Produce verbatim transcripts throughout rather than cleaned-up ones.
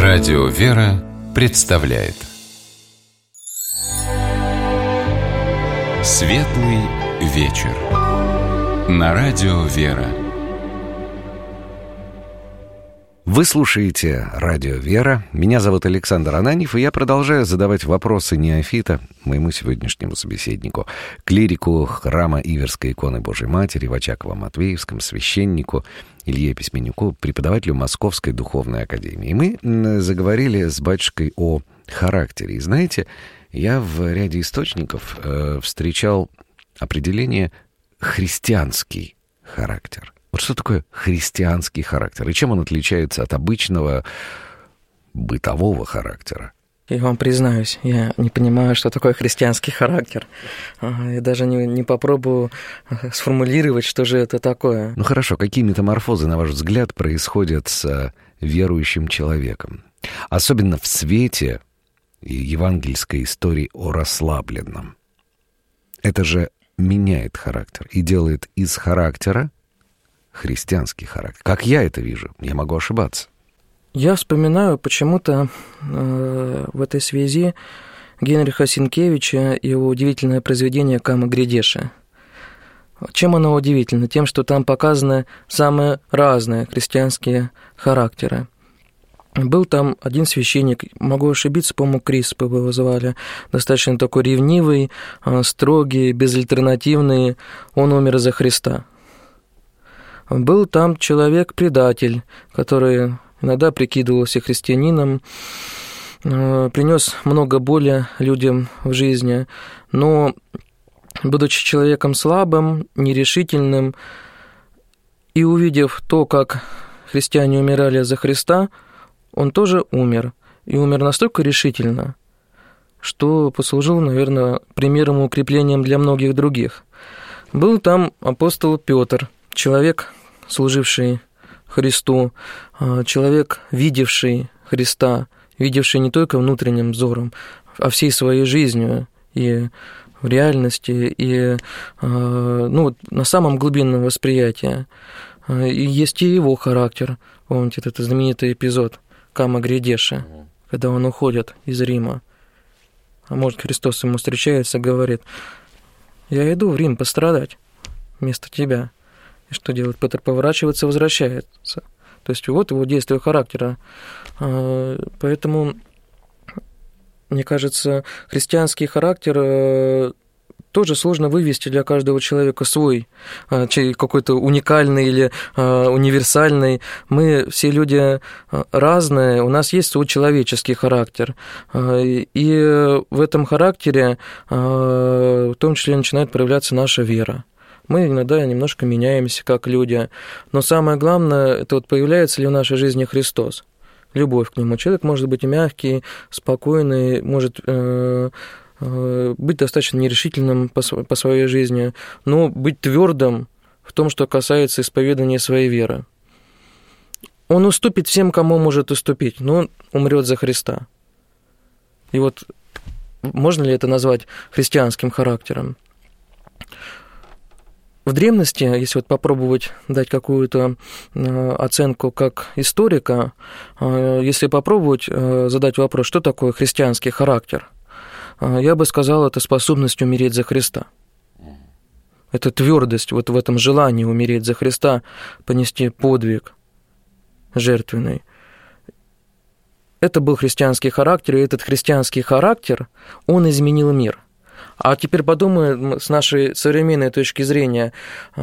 Радио «Вера» представляет Светлый вечер на Радио «Вера». Вы слушаете Радио «Вера». Меня зовут Александр Ананьев, и я продолжаю задавать вопросы неофита моему сегодняшнему собеседнику, клирику храма Иверской иконы Божьей Матери в Очаково-Матвеевском, священнику Илье Письменнику, преподавателю Московской духовной академии. И мы заговорили с батюшкой о характере. И знаете, я в ряде источников э, встречал определение «христианский характер». Вот что такое христианский характер? И чем он отличается от обычного бытового характера? Я вам признаюсь, я не понимаю, что такое христианский характер. Я даже не, не попробую сформулировать, что же это такое. Ну хорошо, какие метаморфозы, на ваш взгляд, происходят с верующим человеком? Особенно в свете евангельской истории о расслабленном. Это же меняет характер и делает из характера христианский характер. Как я это вижу, я могу ошибаться. Я вспоминаю почему-то э, в этой связи Генриха Сенкевича и его удивительное произведение «Кама Грядеша». Чем оно удивительно? Тем, что там показаны самые разные христианские характеры. Был там один священник, могу ошибиться, по-моему, Криспа его звали, достаточно такой ревнивый, строгий, безальтернативный, он умер за Христа. Был там человек-предатель, который иногда прикидывался христианином, принес много боли людям в жизни, но, будучи человеком слабым, нерешительным, и увидев то, как христиане умирали за Христа, он тоже умер, и умер настолько решительно, что послужил, наверное, примером и укреплением для многих других. Был там апостол Петр, человек, служивший Христу, человек, видевший Христа, видевший не только внутренним взором, а всей своей жизнью и в реальности, и ну, на самом глубинном восприятии. И есть и его характер. Помните этот знаменитый эпизод Кама Грядеша, когда он уходит из Рима. А может, Христос ему встречается и говорит: «Я иду в Рим пострадать вместо тебя». И что делает? Петр поворачивается, возвращается. То есть вот его действие характера. Поэтому, мне кажется, христианский характер тоже сложно вывести для каждого человека свой, какой-то уникальный или универсальный. Мы все люди разные, у нас есть свой человеческий характер. И в этом характере в том числе начинает проявляться наша вера. Мы иногда немножко меняемся как люди, но самое главное, это вот появляется ли в нашей жизни Христос, любовь к Нему. Человек может быть и мягкий, спокойный, может э, э, быть достаточно нерешительным по, по своей жизни, но быть твердым в том, что касается исповедания своей веры. Он уступит всем, кому может уступить, но он умрет за Христа. И вот можно ли это назвать христианским характером? В древности, если вот попробовать дать какую-то оценку как историка, если попробовать задать вопрос, что такое христианский характер, я бы сказал, это способность умереть за Христа. Это твердость вот в этом желании умереть за Христа, понести подвиг жертвенный. Это был христианский характер, и этот христианский характер, он изменил мир. А теперь подумаем с нашей современной точки зрения э,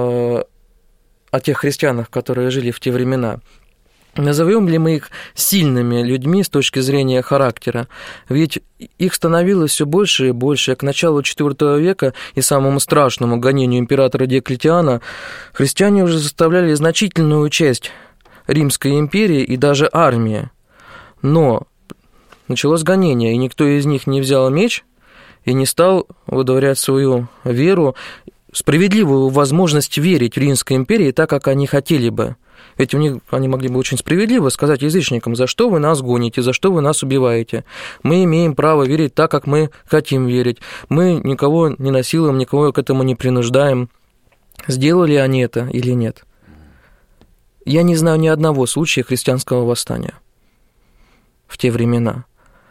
о тех христианах, которые жили в те времена. Назовем ли мы их сильными людьми с точки зрения характера? Ведь их становилось все больше и больше. К началу четвёртого века и самому страшному гонению императора Диоклетиана христиане уже составляли значительную часть Римской империи и даже армии. Но началось гонение, и никто из них не взял меч и не стал выдворять свою веру, справедливую возможность верить Римской империи так, как они хотели бы. Ведь у них, они могли бы очень справедливо сказать язычникам: за что вы нас гоните, за что вы нас убиваете? Мы имеем право верить так, как мы хотим верить. Мы никого не насилуем, никого к этому не принуждаем. Сделали они это или нет? Я не знаю ни одного случая христианского восстания. в те времена.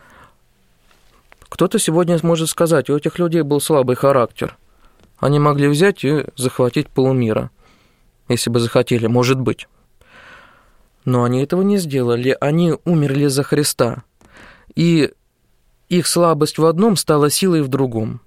Кто-то сегодня может сказать, у этих людей был слабый характер. Они могли взять и захватить полмира, если бы захотели, может быть. Но они этого не сделали, они умерли за Христа. И их слабость в одном стала силой в другом.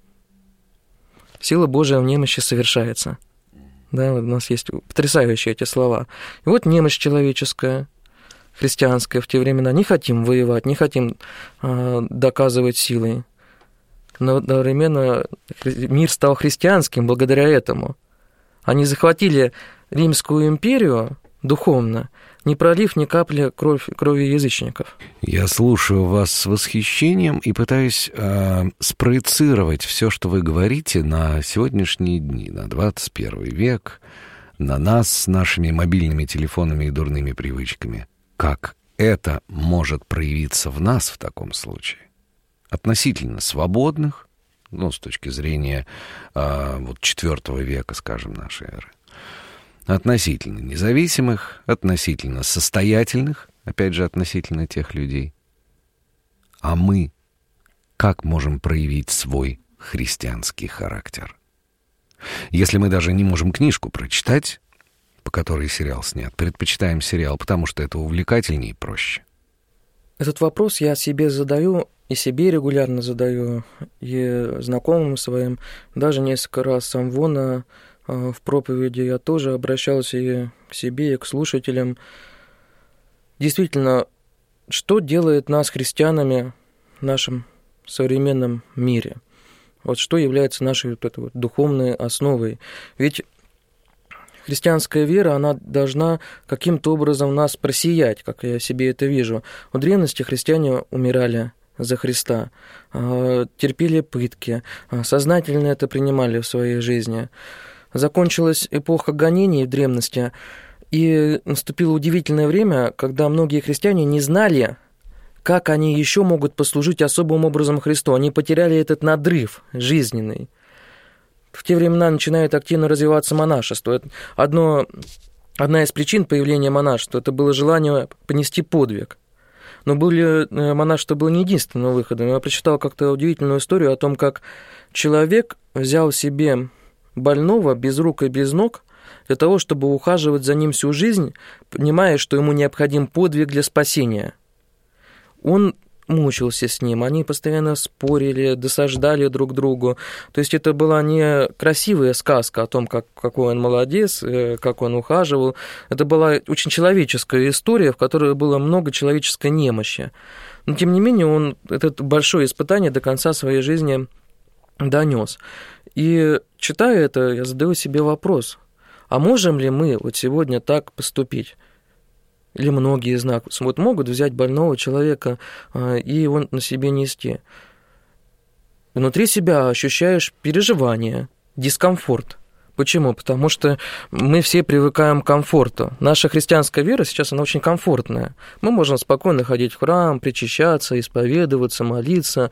Сила Божия в немощи совершается. Да, у нас есть потрясающие эти слова. И вот немощь человеческая, христианская в те времена. Не хотим воевать, не хотим э, доказывать силой. Но одновременно мир стал христианским благодаря этому. Они захватили Римскую империю духовно, не пролив ни капли кровь, крови язычников. Я слушаю вас с восхищением и пытаюсь э, спроецировать все, что вы говорите, на сегодняшние дни, на двадцать первый век, на нас с нашими мобильными телефонами и дурными привычками. Как это может проявиться в нас в таком случае? Относительно свободных, ну, с точки зрения э, вот четвёртого века, скажем, нашей эры. Относительно независимых, относительно состоятельных, опять же, относительно тех людей. А мы как можем проявить свой христианский характер? Если мы даже не можем книжку прочитать, по которой сериал снят, предпочитаем сериал, потому что это увлекательнее и проще. Этот вопрос я себе задаю, и себе регулярно задаю, и знакомым своим. Даже несколько раз сам Вона в проповеди я тоже обращался и к себе, и к слушателям. Действительно, что делает нас христианами в нашем современном мире? Вот что является нашей вот этой вот духовной основой? Ведь христианская вера, она должна каким-то образом нас просиять, как я себе это вижу. В древности христиане умирали за Христа, терпели пытки, сознательно это принимали в своей жизни. Закончилась эпоха гонений в древности, и наступило удивительное время, когда многие христиане не знали, как они еще могут послужить особым образом Христу. Они потеряли этот надрыв жизненный. В те времена начинает активно развиваться монашество. Одно, одна из причин появления монашества – это было желание понести подвиг. Но были, монашество было не единственным выходом. Я прочитал как-то удивительную историю о том, как человек взял себе больного без рук и без ног для того, чтобы ухаживать за ним всю жизнь, понимая, что ему необходим подвиг для спасения. Он мучился с ним, они постоянно спорили, досаждали друг другу. То есть это была не красивая сказка о том, как, какой он молодец, как он ухаживал. Это была очень человеческая история, в которой было много человеческой немощи. Но, тем не менее, он это большое испытание до конца своей жизни донес. И читая это, я задаю себе вопрос, а можем ли мы вот сегодня так поступить? Или многие из нас вот могут взять больного человека и его на себе нести? Внутри себя ощущаешь переживание, дискомфорт. Почему? Потому что мы все привыкаем к комфорту. Наша христианская вера сейчас, она очень комфортная. Мы можем спокойно ходить в храм, причащаться, исповедоваться, молиться.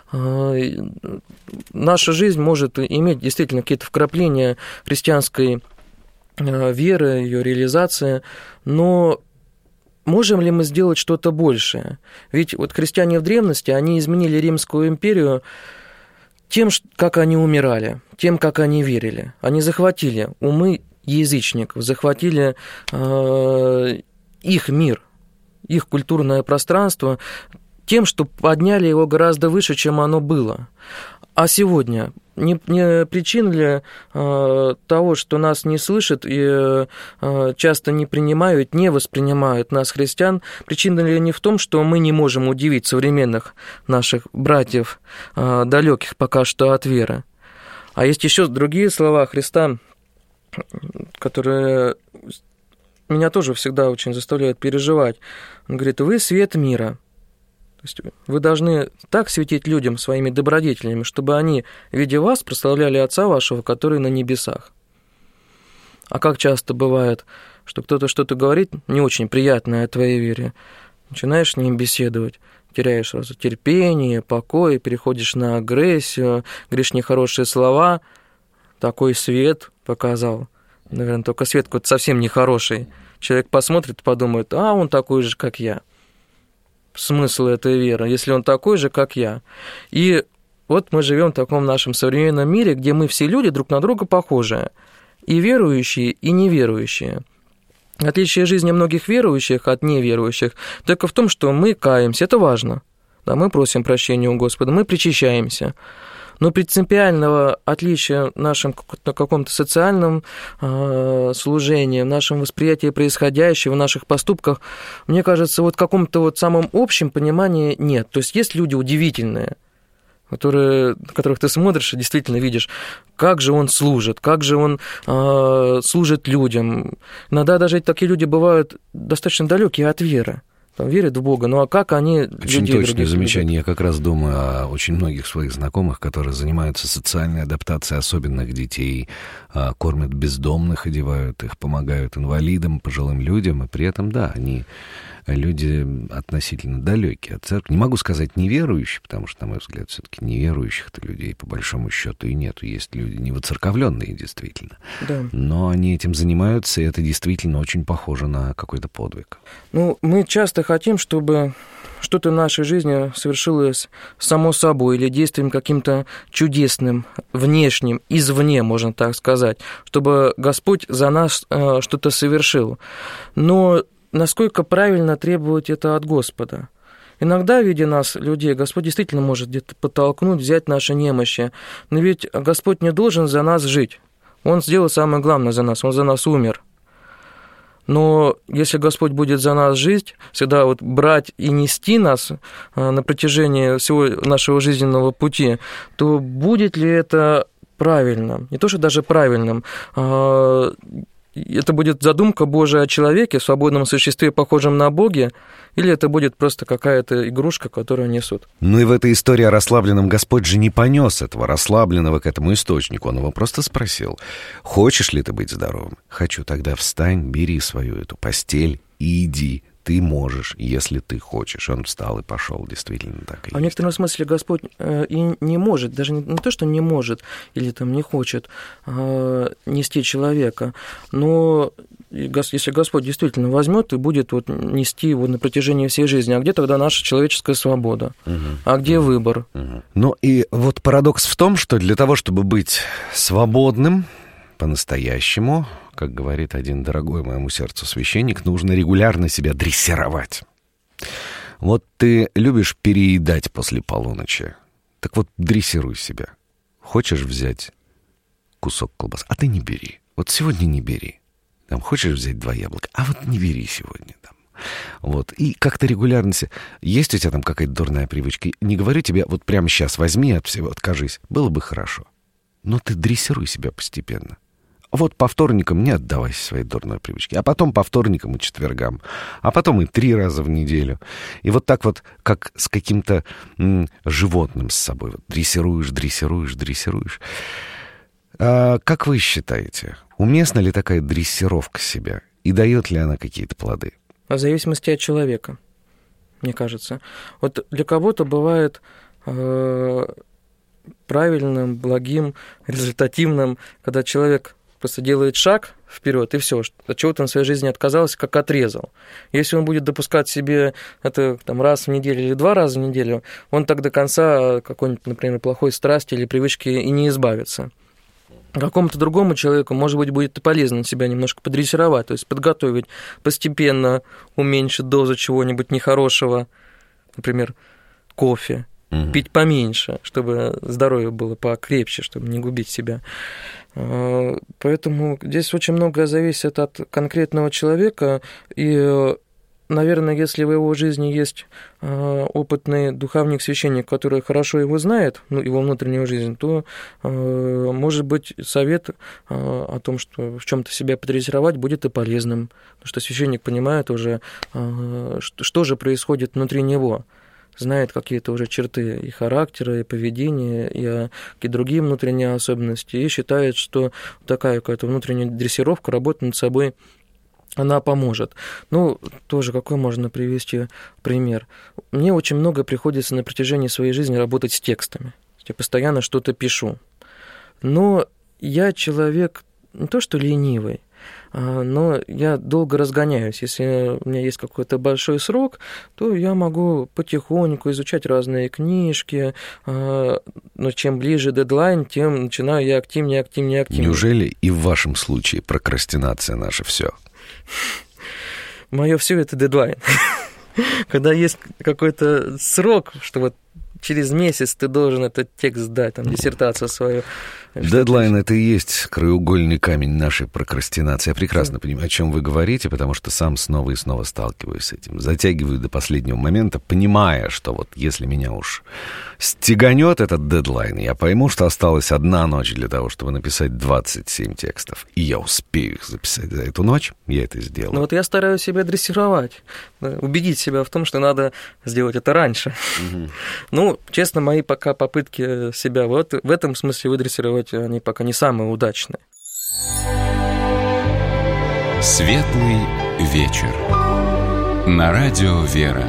Наша жизнь может иметь действительно какие-то вкрапления христианской веры, ее реализации, но можем ли мы сделать что-то большее? Ведь вот христиане в древности, они изменили Римскую империю тем, как они умирали, тем, как они верили. Они захватили умы язычников, захватили э, их мир, их культурное пространство тем, что подняли его гораздо выше, чем оно было. А сегодня не, не причина ли э, того, что нас не слышат и э, часто не принимают, не воспринимают нас, христиан, причина ли не в том, что мы не можем удивить современных наших братьев, э, далеких пока что от веры? А есть еще другие слова Христа, которые меня тоже всегда очень заставляют переживать. Он говорит: «Вы свет мира». То есть вы должны так светить людям своими добродетелями, чтобы они, видя вас, прославляли Отца вашего, который на небесах. А как часто бывает, что кто-то что-то говорит не очень приятное о твоей вере, начинаешь с ним беседовать, теряешь сразу терпение, покой, переходишь на агрессию, говоришь нехорошие слова. Такой свет показал. Наверное, только свет какой-то совсем нехороший. Человек посмотрит и подумает: а он такой же, как я. смысл этой веры, если он такой же, как я? И вот мы живем в таком нашем современном мире, где мы все люди друг на друга похожи, и верующие, и неверующие. Отличие жизни многих верующих от неверующих только в том, что мы каемся, это важно. Да, мы просим прощения у Господа, мы причащаемся. Но принципиального отличия в нашем каком-то социальном э, служении, в нашем восприятии происходящего, в наших поступках, мне кажется, вот в каком-то вот самом общем понимании нет. То есть есть люди удивительные, которые, которых ты смотришь и действительно видишь, как же он служит, как же он э, служит людям. Иногда даже такие люди бывают достаточно далекие от веры. Там, верят в Бога, ну а как они... Очень точное замечание. Я как раз думаю о очень многих своих знакомых, которые занимаются социальной адаптацией особенных детей, кормят бездомных, одевают их, помогают инвалидам, пожилым людям, и при этом, да, они люди относительно далекие от церкви. Не могу сказать неверующие, потому что, на мой взгляд, все-таки неверующих-то людей, по большому счету, и нету. Есть люди невоцерковленные, действительно. Да. Но они этим занимаются, и это действительно очень похоже на какой-то подвиг. Ну, мы часто хотим, чтобы что-то в нашей жизни совершилось само собой или действием каким-то чудесным, внешним, извне, можно так сказать, чтобы Господь за нас что-то совершил. Но насколько правильно требовать это от Господа? Иногда, видя нас, людей, Господь действительно может где-то подтолкнуть, взять наши немощи. Но ведь Господь не должен за нас жить. Он сделал самое главное за нас, Он за нас умер. Но если Господь будет за нас жить, всегда вот брать и нести нас на протяжении всего нашего жизненного пути, то будет ли это правильно? Не то, что даже правильным, это будет задумка Божия о человеке, в свободном существе, похожем на Боге, или это будет просто какая-то игрушка, которую несут? Ну и в этой истории о расслабленном Господь же не понес этого расслабленного к этому источнику. Он его просто спросил: хочешь ли ты быть здоровым? Хочу. Тогда встань, бери свою эту постель и иди. Ты можешь, если ты хочешь. Он встал и пошел, действительно так и есть. А в некотором смысле Господь и не может, даже не то, что не может или там не хочет нести человека, но если Господь действительно возьмет и будет вот нести его на протяжении всей жизни, а где тогда наша человеческая свобода? Угу. А где угу. выбор? Угу. Ну и вот парадокс в том, что для того, чтобы быть свободным по-настоящему, как говорит один дорогой моему сердцу священник, нужно регулярно себя дрессировать. Вот ты любишь переедать после полуночи. Так вот, дрессируй себя. Хочешь взять кусок колбасы? А ты не бери. Вот сегодня не бери. Там, хочешь взять два яблока? А вот не бери сегодня. Там. Вот. И как-то регулярно... Есть у тебя там какая-то дурная привычка? Не говорю тебе, вот прямо сейчас возьми от всего, откажись. Было бы хорошо. Но ты дрессируй себя постепенно. Вот по вторникам не отдавайся своей дурной привычке, а потом по вторникам и четвергам, а потом и три раза в неделю. И вот так вот, как с каким-то м, животным с собой. Вот дрессируешь, дрессируешь, дрессируешь. А как вы считаете, уместна ли такая дрессировка себя? И дает ли она какие-то плоды? В зависимости от человека, мне кажется. Вот для кого-то бывает... Э- правильным, благим, результативным, когда человек просто делает шаг вперед, и все, от чего-то он в своей жизни отказался, как отрезал. Если он будет допускать себе это там, раз в неделю или два раза в неделю, он так до конца какой-нибудь, например, плохой страсти или привычки и не избавится. Какому-то другому человеку, может быть, будет и полезно себя немножко подрессировать, то есть подготовить, постепенно уменьшить дозу чего-нибудь нехорошего, например, кофе, угу. пить поменьше, чтобы здоровье было покрепче, чтобы не губить себя. Поэтому здесь очень многое зависит от конкретного человека, и, наверное, если в его жизни есть опытный духовник, священник, который хорошо его знает, ну, его внутреннюю жизнь, то, может быть, совет о том, что в чем-то себя подрессировать, будет и полезным, потому что священник понимает уже, что же происходит внутри него, знает какие-то уже черты и характера, и поведения, и какие-то другие внутренние особенности, и считает, что такая какая-то внутренняя дрессировка, работа над собой, она поможет. Ну, тоже какой можно привести пример? Мне очень много приходится на протяжении своей жизни работать с текстами. Я постоянно что-то пишу. Но я человек не то что ленивый, но я долго разгоняюсь. Если у меня есть какой-то большой срок, то я могу потихоньку изучать разные книжки, но чем ближе дедлайн, тем начинаю я активнее, активнее, активнее. Неужели и в вашем случае прокрастинация наша все? Мое все это дедлайн. Когда есть какой-то срок, что вот через месяц ты должен этот текст сдать, там, диссертацию свою. Дедлайн — это и есть краеугольный камень нашей прокрастинации. Я прекрасно да. понимаю, о чем вы говорите, потому что сам снова и снова сталкиваюсь с этим. Затягиваю до последнего момента, понимая, что вот если меня уж стеганет этот дедлайн, я пойму, что осталась одна ночь для того, чтобы написать двадцать семь текстов, и я успею их записать за эту ночь, я это сделаю. Ну вот я стараюсь себя дрессировать, убедить себя в том, что надо сделать это раньше. Угу. Ну, честно, мои пока попытки себя вот в этом смысле выдрессировать, они пока не самые удачные. Светлый вечер. На радио «Вера».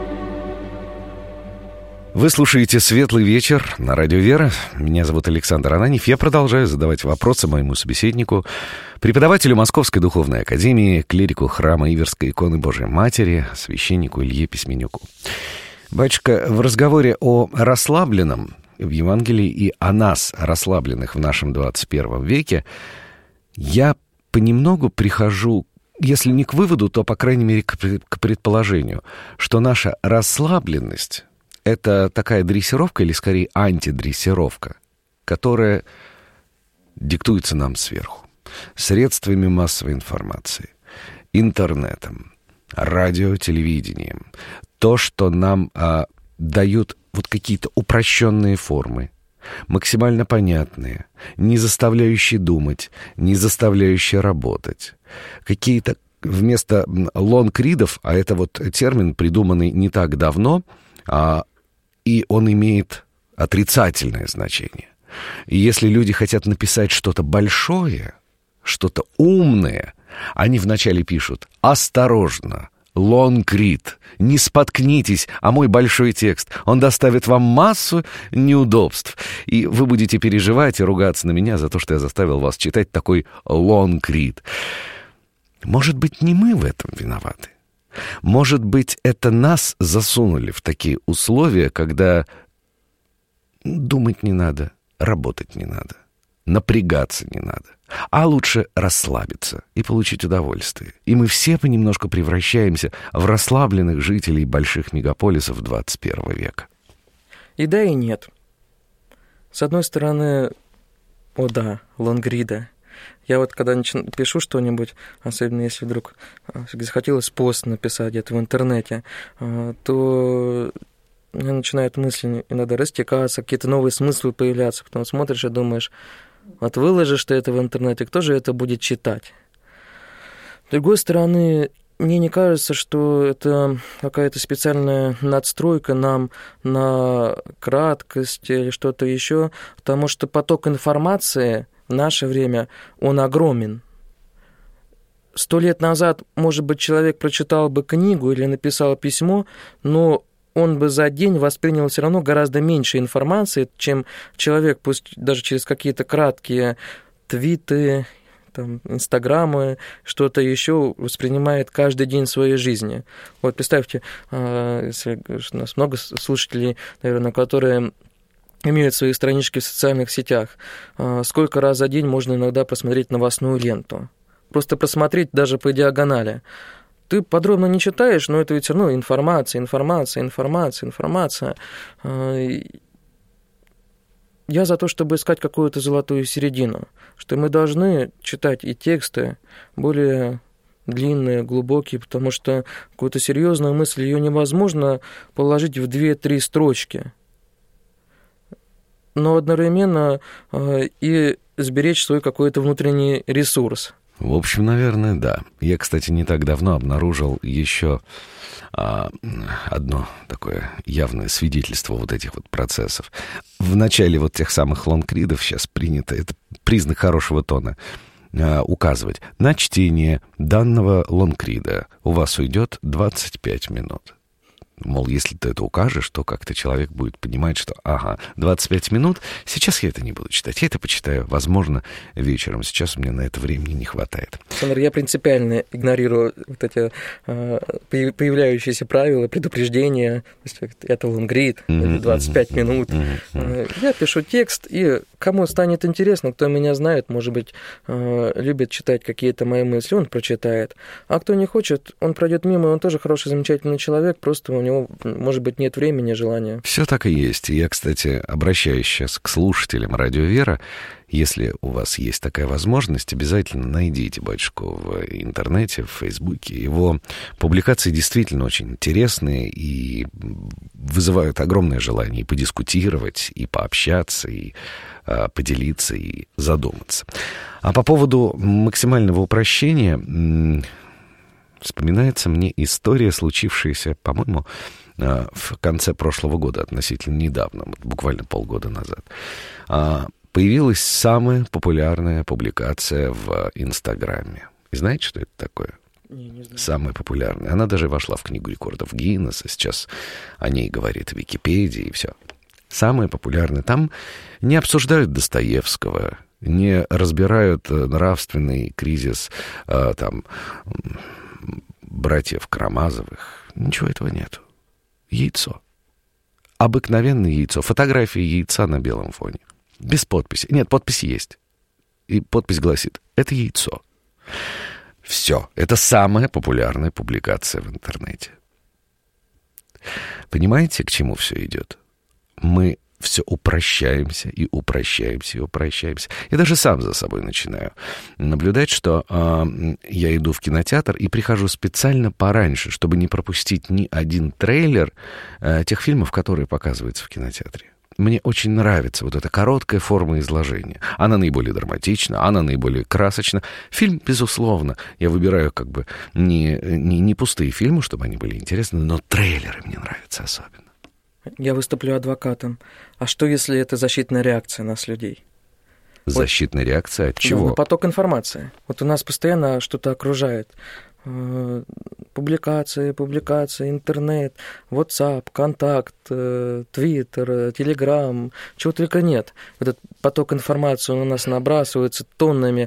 Вы слушаете «Светлый вечер» на радио «Вера». Меня зовут Александр Ананьев. Я продолжаю задавать вопросы моему собеседнику, преподавателю Московской духовной академии, клирику храма Иверской иконы Божией Матери, священнику Илье Письменюку. Батюшка, в разговоре о расслабленном в Евангелии и о нас, расслабленных в нашем двадцать первом веке, я понемногу прихожу, если не к выводу, то, по крайней мере, к предположению, что наша расслабленность — это такая дрессировка или, скорее, антидрессировка, которая диктуется нам сверху, средствами массовой информации, интернетом, радио, телевидением. То, что нам а, дают вот какие-то упрощенные формы, максимально понятные, не заставляющие думать, не заставляющие работать. Какие-то вместо лонгридов, а это вот термин, придуманный не так давно, а, и он имеет отрицательное значение. И если люди хотят написать что-то большое, что-то умное, они вначале пишут «осторожно», лонгрид. Не споткнитесь, а мой большой текст. Он доставит вам массу неудобств. И вы будете переживать и ругаться на меня за то, что я заставил вас читать такой лонгрид. Может быть, не мы в этом виноваты? Может быть, это нас засунули в такие условия, когда думать не надо, работать не надо, напрягаться не надо, а лучше расслабиться и получить удовольствие. И мы все понемножку превращаемся в расслабленных жителей больших мегаполисов двадцать первого века. И да, и нет. С одной стороны, о да, лонгрида. Я вот когда начи... пишу что-нибудь, особенно если вдруг захотелось пост написать где-то в интернете, то у меня начинают мысли иногда растекаться, какие-то новые смыслы появляться, потом смотришь и думаешь, вот выложишь ты это в интернете, кто же это будет читать? С другой стороны, мне не кажется, что это какая-то специальная надстройка нам на краткость или что-то еще, потому что поток информации в наше время, он огромен. Сто лет назад, может быть, человек прочитал бы книгу или написал письмо, но он бы за день воспринял все равно гораздо меньше информации, чем человек, пусть даже через какие-то краткие твиты, там, инстаграмы, что-то еще воспринимает каждый день своей жизни. Вот представьте, если у нас много слушателей, наверное, которые имеют свои странички в социальных сетях, сколько раз за день можно иногда просмотреть новостную ленту. Просто просмотреть даже по диагонали. Ты подробно не читаешь, но это ведь все равно информация, информация, информация, информация. Я за то, чтобы искать какую-то золотую середину, что мы должны читать и тексты более длинные, глубокие, потому что какую-то серьезную мысль ее невозможно положить в две-три строчки, но одновременно и сберечь свой какой-то внутренний ресурс. В общем, наверное, да. Я, кстати, не так давно обнаружил еще а, одно такое явное свидетельство вот этих вот процессов. В начале вот тех самых лонгридов сейчас принято, это признак хорошего тона, а, указывать: на чтение данного лонгрида у вас уйдет двадцать пять минут. Мол, если ты это укажешь, то как-то человек будет понимать, что, ага, двадцать пять минут, сейчас я это не буду читать, я это почитаю, возможно, вечером. Сейчас у меня на это времени не хватает. Александр, я принципиально игнорирую вот эти э, появляющиеся правила, предупреждения. То есть это лонгрид, mm-hmm, это двадцать пять mm-hmm, минут. Mm-hmm. Я пишу текст, и кому станет интересно, кто меня знает, может быть, э, любит читать какие-то мои мысли, он прочитает. А кто не хочет, он пройдет мимо, он тоже хороший, замечательный человек, просто у него, может быть, нет времени, желания. Все так и есть. Я, кстати, обращаюсь сейчас к слушателям «Радио Вера». Если у вас есть такая возможность, обязательно найдите батюшку в интернете, в Фейсбуке. Его публикации действительно очень интересные и вызывают огромное желание и подискутировать, и пообщаться, и а, поделиться, и задуматься. А по поводу максимального упрощения м- вспоминается мне история, случившаяся, по-моему, в конце прошлого года, относительно недавно, буквально полгода назад. Появилась самая популярная публикация в Инстаграме. И знаете, что это такое? Не, не знаю. Самая популярная. Она даже вошла в книгу рекордов Гиннесса. Сейчас о ней говорит Википедия и все. Самая популярная. Там не обсуждают Достоевского, не разбирают нравственный кризис там, братьев Карамазовых. Ничего этого нету. Яйцо. Обыкновенное яйцо. Фотография яйца на белом фоне. Без подписи. Нет, подпись есть. И подпись гласит: это яйцо. Все. Это самая популярная публикация в интернете. Понимаете, к чему все идет? Мы все упрощаемся и упрощаемся и упрощаемся. Я даже сам за собой начинаю наблюдать, что э, я иду в кинотеатр и прихожу специально пораньше, чтобы не пропустить ни один трейлер э, тех фильмов, которые показываются в кинотеатре. Мне очень нравится вот эта короткая форма изложения. Она наиболее драматична, она наиболее красочна. Фильм, безусловно, я выбираю как бы не, не, не пустые фильмы, чтобы они были интересны, но трейлеры мне нравятся особенно. Я выступлю адвокатом. А что, если это защитная реакция нас, людей? Защитная вот, реакция от чего? Да, поток информации. Вот у нас постоянно что-то окружает. Публикации, публикации, интернет, WhatsApp, Контакт, Твиттер, Телеграм, чего только нет. Этот поток информации на нас набрасывается тоннами.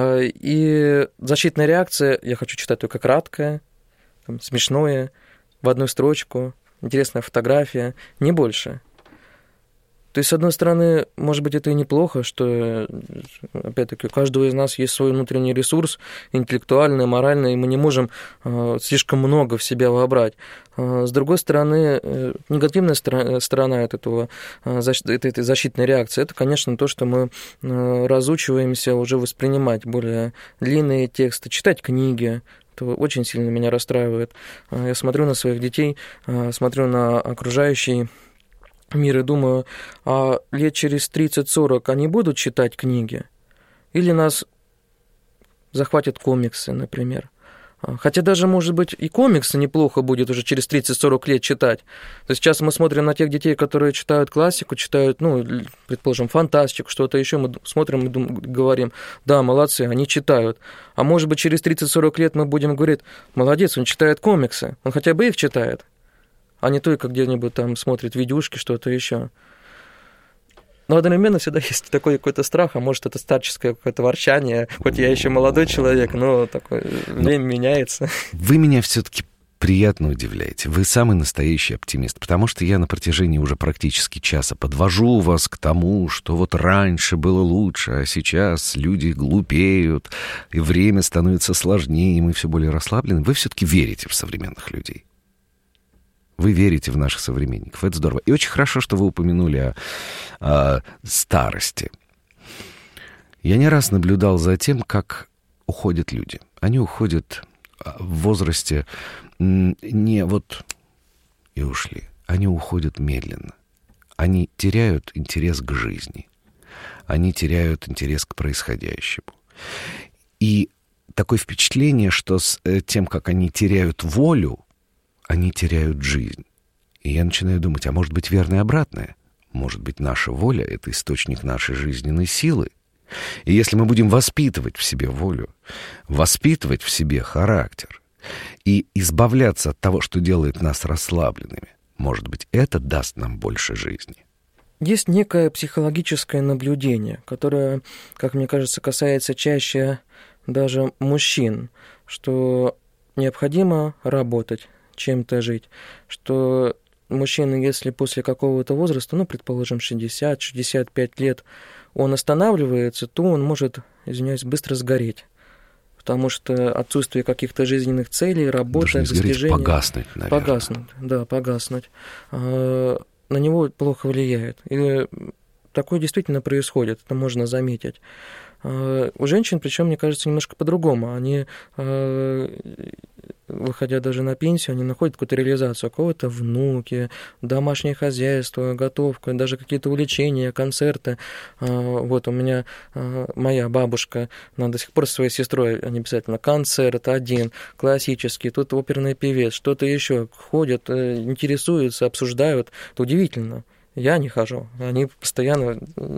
И защитная реакция, я хочу читать только краткое, там, смешное, в одну строчку, интересная фотография, не больше. То есть, с одной стороны, может быть, это и неплохо, что, опять-таки, у каждого из нас есть свой внутренний ресурс, интеллектуальный, моральный, и мы не можем э, слишком много в себя вобрать. Э, с другой стороны, э, негативная сторона, сторона от этого, э, защ, этой, этой защитной реакции, это, конечно, то, что мы э, разучиваемся уже воспринимать более длинные тексты, читать книги. Это очень сильно меня расстраивает. Э, я смотрю на своих детей, э, смотрю на окружающий мир и думаю, а лет через тридцать-сорок они будут читать книги? Или нас захватят комиксы, например? Хотя даже, может быть, и комиксы неплохо будет уже через тридцать-сорок лет читать. То есть сейчас мы смотрим на тех детей, которые читают классику, читают, ну, предположим, фантастику, что-то еще, мы смотрим и думаем, говорим, да, молодцы, они читают. А может быть, через тридцать-сорок лет мы будем говорить, молодец, он читает комиксы, он хотя бы их читает, а не только где-нибудь там смотрит видюшки, что-то еще. Но одновременно всегда есть такой какой-то страх, а может, это старческое какое-то ворчание, хоть я еще молодой человек, но такое время меняется. Вы меня все-таки приятно удивляете. Вы самый настоящий оптимист, потому что я на протяжении уже практически часа подвожу вас к тому, что вот раньше было лучше, а сейчас люди глупеют, и время становится сложнее, и мы все более расслаблены. Вы все-таки верите в современных людей. Вы верите в наших современников. Это здорово. И очень хорошо, что вы упомянули о, о старости. Я не раз наблюдал за тем, как уходят люди. Они уходят в возрасте не вот и ушли. Они уходят медленно. Они теряют интерес к жизни. Они теряют интерес к происходящему. И такое впечатление, что с тем, как они теряют волю, они теряют жизнь. И я начинаю думать, а может быть, верно и обратное? Может быть, наша воля — это источник нашей жизненной силы? И если мы будем воспитывать в себе волю, воспитывать в себе характер, И избавляться от того, что делает нас расслабленными, может быть, это даст нам больше жизни. Есть некое психологическое наблюдение, которое, как мне кажется, касается чаще даже мужчин, что необходимо работать, чем-то жить, что мужчина, если после какого-то возраста, ну, предположим, шестьдесят-шестьдесят пять лет, он останавливается, то он может, извиняюсь, быстро сгореть. Потому что отсутствие каких-то жизненных целей, работы, даже не сгореть, достижений... погаснуть, наверное. Погаснуть, да, погаснуть. На него плохо влияет. И такое действительно происходит, это можно заметить. У женщин, причем, мне кажется, немножко по-другому. Они, выходя даже на пенсию, они находят какую-то реализацию, у кого-то внуки, домашнее хозяйство, готовка, даже какие-то увлечения, концерты. Вот у меня моя бабушка, она до сих пор со своей сестрой, они обязательно концерт один, классический, тут оперный певец, что-то еще, ходят, интересуются, обсуждают. Это удивительно. Я не хожу. Они постоянно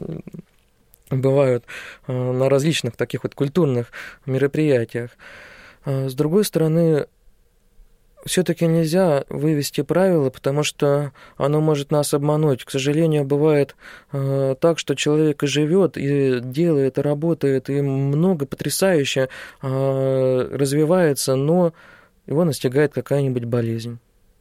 бывают на различных таких вот культурных мероприятиях. С другой стороны, все-таки нельзя вывести правила, потому что оно может нас обмануть. К сожалению, бывает так, что человек и живет, и делает, и работает, и много потрясающе развивается, но его настигает какая-нибудь болезнь.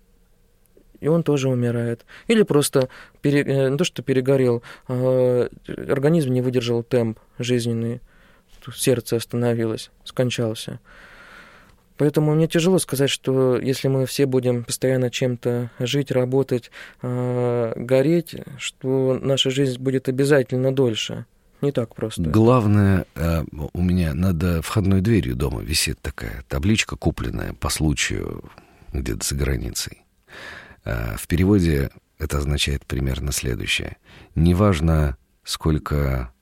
И он тоже умирает. Или просто пере... не то, что перегорел, а организм не выдержал темп жизненный, сердце остановилось, скончался. Поэтому мне тяжело сказать, что если мы все будем постоянно чем-то жить, работать, гореть, что наша жизнь будет обязательно дольше. Не так просто. Главное, у меня над входной дверью дома висит такая табличка, купленная по случаю где-то за границей. В переводе это означает примерно следующее. Неважно, сколько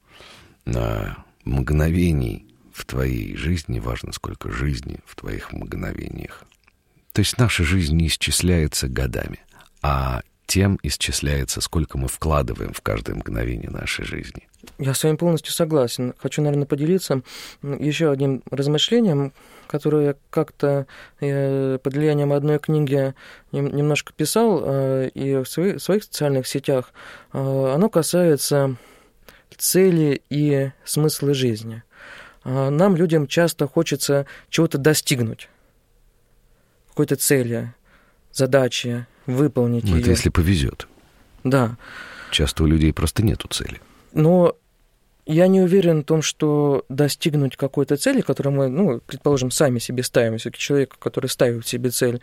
мгновений в твоей жизни, важно, сколько жизни в твоих мгновениях. То есть наша жизнь не исчисляется годами, а тем исчисляется, сколько мы вкладываем в каждое мгновение нашей жизни. Я с вами полностью согласен. Хочу, наверное, поделиться еще одним размышлением, которое я как-то под влиянием одной книги немножко писал, и в своих социальных сетях. Оно касается цели и смысла жизни. Нам, людям, часто хочется чего-то достигнуть, какой-то цели, задачи, выполнить ну, ее. Это если повезет. Да. Часто у людей просто нету цели. Но я не уверен в том, что достигнуть какой-то цели, которую мы, ну, предположим, сами себе ставим, все-таки человек, который ставит себе цель,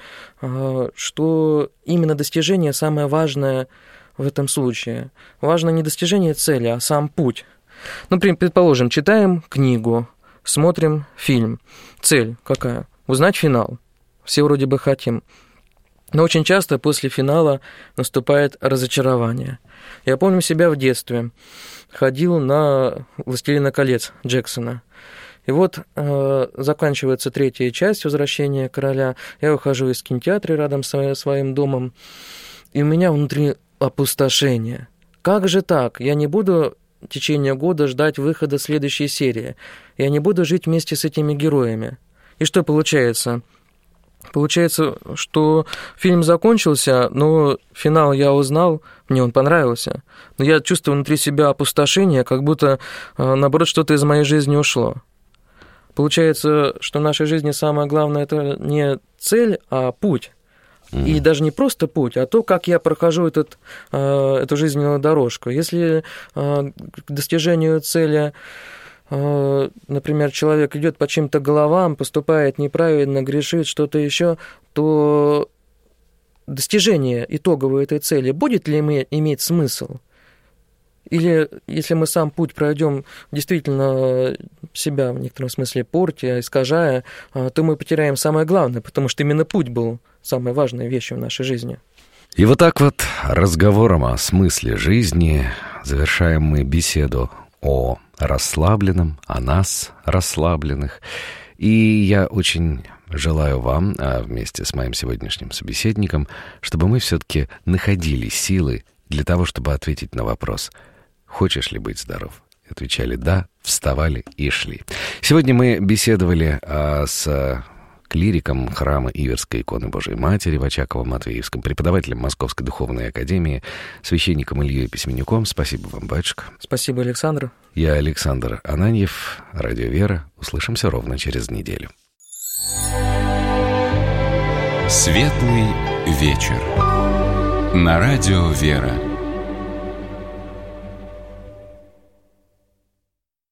что именно достижение самое важное в этом случае. Важно не достижение цели, а сам путь. Ну, предположим, читаем книгу, смотрим фильм. Цель какая? Узнать финал. Все вроде бы хотим. Но очень часто после финала наступает разочарование. Я помню себя в детстве. Ходил на «Властелина колец» Джексона. И вот э, заканчивается третья часть «Возвращение короля». Я выхожу из кинотеатра рядом с своим домом, и у меня внутри опустошение. Как же так? Я не буду в течение года ждать выхода следующей серии. Я не буду жить вместе с этими героями. И что получается? Получается, что фильм закончился, но финал я узнал, мне он понравился, но я чувствую внутри себя опустошение, как будто, наоборот, что-то из моей жизни ушло. Получается, что в нашей жизни самое главное – это не цель, а путь. Mm. И даже не просто путь, а то, как я прохожу этот, эту жизненную дорожку. Если к достижению цели, например, человек идет по чьим-то головам, поступает неправильно, грешит, что-то еще, то достижение итоговой этой цели будет ли иметь смысл? Или если мы сам путь пройдем действительно себя в некотором смысле портя, искажая, то мы потеряем самое главное, потому что именно путь был самой важной вещью в нашей жизни. И вот так вот разговором о смысле жизни завершаем мы беседу о расслабленном, о нас, расслабленных. И я очень желаю вам, а вместе с моим сегодняшним собеседником, чтобы мы все-таки находили силы для того, чтобы ответить на вопрос: «Хочешь ли быть здоров?» Отвечали «да», вставали и шли. Сегодня мы беседовали а, с клириком храма Иверской иконы Божией Матери в Очаково-Матвеевском, преподавателем Московской духовной академии, священником Ильей Письменником. Спасибо вам, батюшка. Спасибо, Александр. Я Александр Ананьев, Радио Вера. Услышимся ровно через неделю. Светлый вечер. На Радио Вера.